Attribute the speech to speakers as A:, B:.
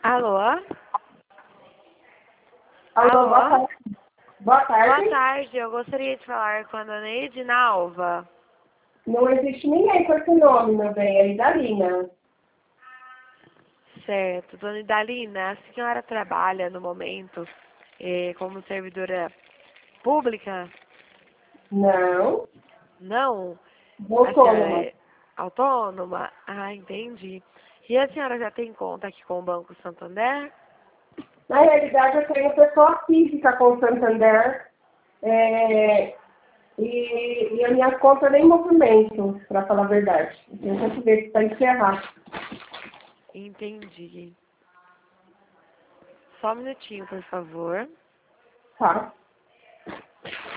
A: Alô?
B: Alô, boa tarde. Boa tarde.
A: Boa tarde, eu gostaria de falar com a dona Neide Nalva.
B: Não existe ninguém com esse nome, meu bem, é Idalina.
A: Certo. Dona Idalina, a senhora trabalha no momento como servidora pública?
B: Não,
A: Não? A senhora
B: autônoma.
A: é autônoma? Ah, entendi. E a senhora já tem conta aqui com o Banco Santander?
B: Na realidade, eu tenho pessoa física com o Santander e a minha conta nem movimento, para falar a verdade. Eu tenho que ver para encerrar.
A: Entendi. Só um minutinho, por favor.
B: Tá?